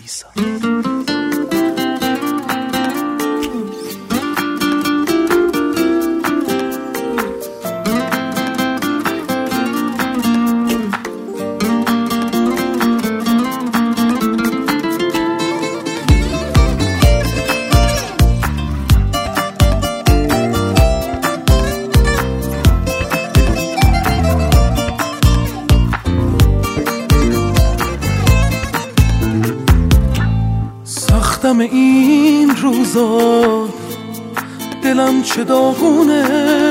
پاریسا. سختم این روزا، دلم چه داغونه،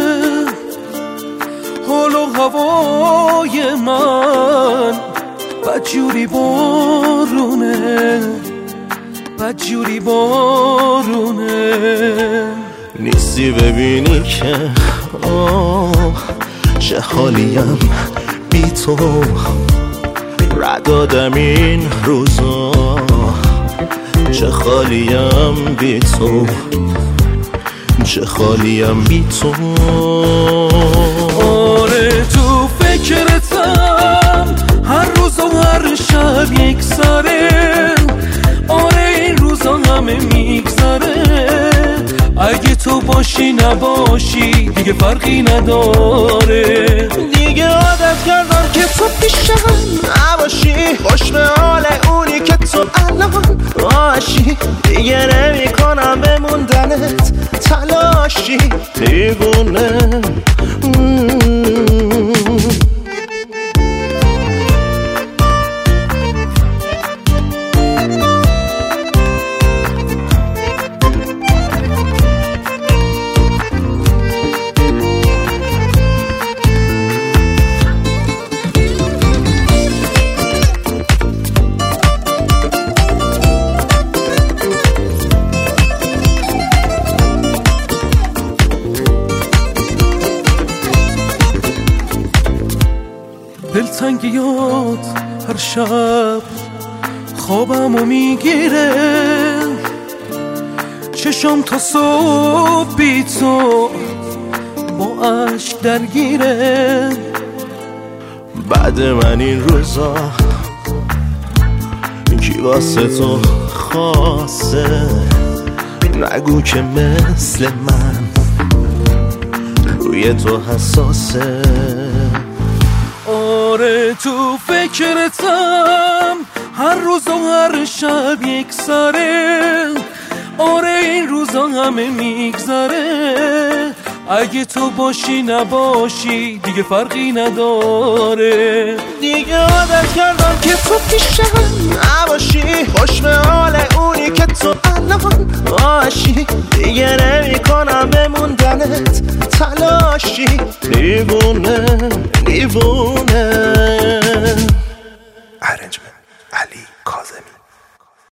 حال و هوای من بدجوری بارونه، بدجوری بارونه. نیستی ببینی که چه حالیم بی تو، ردادم این روزا، چه خالیم بی تو، چه خالیم بی تو. آره تو فکرتم هر روز و هر شب یک سره، آره این روزا همه میگذره، اگه تو باشی نباشی دیگه فرقی نداره. دیگه عادت کردم که تو پیشم نباشی، خوش به حال اونی که تو الان باشی، دیگه نمی کنم بموندنت تلاشی، دیوونه. دلتنگیات هر شب خوابمو میگیره، چشم تا صبح بی تو با عشق درگیره. بعد من این روزا کی واسه تو خاصه، نگو که مثل من روی تو حساسه. آره تو فکرتم هر روز و هر شب یک سره، آره این روزا همه میگذره، اگه تو باشی نباشی دیگه فرقی نداره. دیگه عادت کردم که تو پیشم نباشی، خوش به حال اونی که تو الان باشی، دیگه نمی کنم بموندنت تلاشی، دیوونه دیوونه.